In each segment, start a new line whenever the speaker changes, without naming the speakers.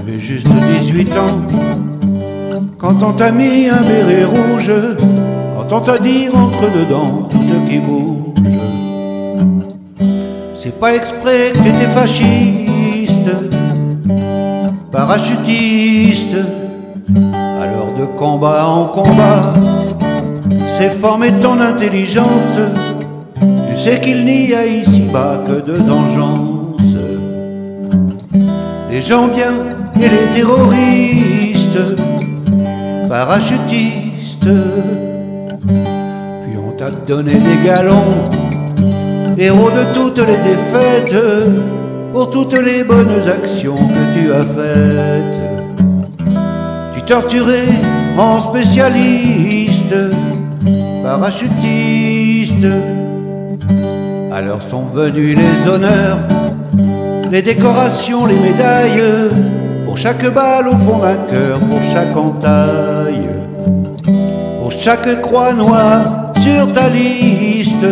T'avais juste 18 ans quand on t'a mis un béret rouge, quand on t'a dit rentre dedans tout ce qui bouge. C'est pas exprès que t'étais fasciste, parachutiste. À l'heure de combat en combat, c'est former ton intelligence. Tu sais qu'il n'y a ici-bas que deux engences, les gens bien et les terroristes, parachutistes. Puis on t'a donné des galons, héros de toutes les défaites, pour toutes les bonnes actions que tu as faites. Tu torturais en spécialiste, parachutiste. Alors sont venus les honneurs, les décorations, les médailles, pour chaque balle au fond d'un cœur, pour chaque entaille, pour chaque croix noire sur ta liste,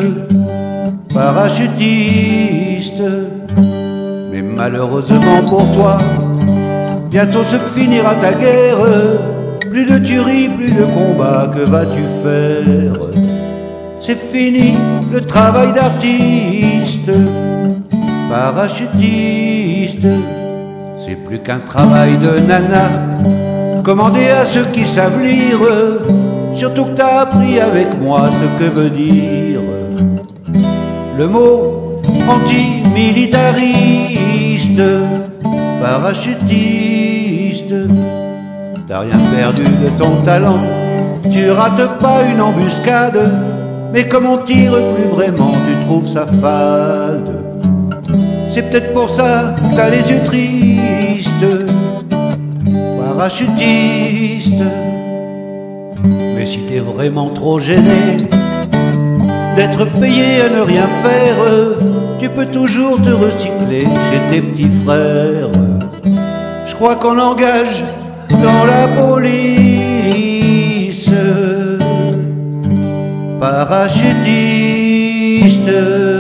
parachutiste. Mais malheureusement pour toi, bientôt se finira ta guerre. Plus de tuerie, plus de combat, que vas-tu faire? C'est fini le travail d'artiste, parachutiste. C'est plus qu'un travail de nana, commandé à ceux qui savent lire. Surtout que t'as appris avec moi ce que veut dire le mot antimilitariste, parachutiste. T'as rien perdu de ton talent, tu rates pas une embuscade, mais comme on tire plus vraiment, tu trouves ça fade. C'est peut-être pour ça que t'as les yeux tristes, parachutiste. Mais si t'es vraiment trop gêné d'être payé à ne rien faire, tu peux toujours te recycler chez tes petits frères. Je crois qu'on engage dans la police, parachutiste.